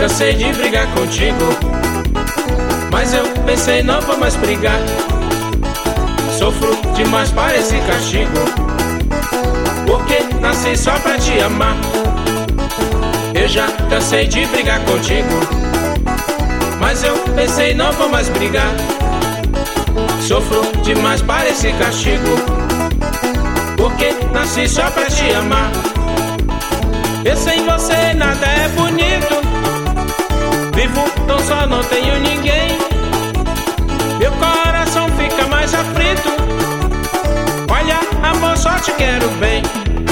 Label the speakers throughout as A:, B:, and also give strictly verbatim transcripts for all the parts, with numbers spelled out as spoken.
A: cansei de brigar contigo, mas eu pensei não vou mais brigar. Sofro demais para esse castigo, porque nasci só pra te amar. Eu já cansei de brigar contigo, mas eu pensei não vou mais brigar. Sofro demais para esse castigo, porque nasci só pra te amar. Eu sem você nada é bonito, vivo tão só, não tenho ninguém. Meu coração fica mais aflito, olha amor, só te quero bem.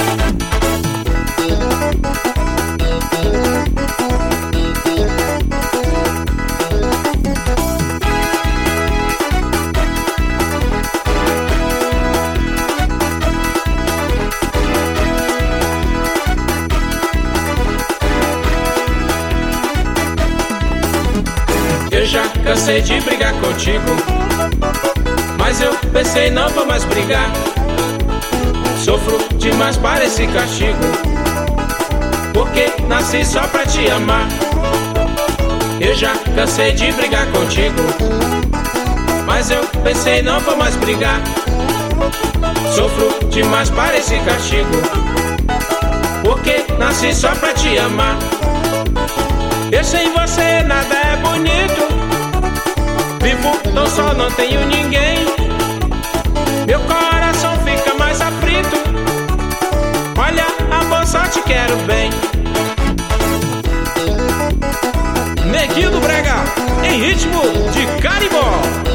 A: Eu já cansei de brigar contigo, mas eu pensei não vou mais brigar. Sofro demais para esse castigo, porque nasci só pra te amar. Eu já cansei de brigar contigo, mas eu pensei não vou mais brigar. Sofro demais para esse castigo, porque nasci só pra te amar. Eu sem você nada é bonito, vivo tão só, não tenho ninguém. Meu coração fica mais aflito, olha amor, só te quero bem.
B: Neguinho do Brega, em ritmo de carimbó.